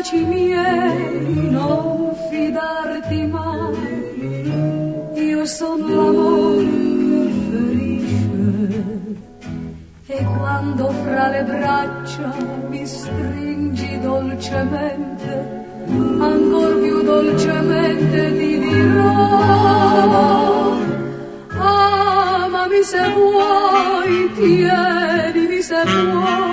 baci miei non fidarti mai, io son l'amore che ferisce, e quando fra le braccia mi stringi dolcemente, ancor più dolcemente ti dirò: amami se vuoi, tienimi se vuoi,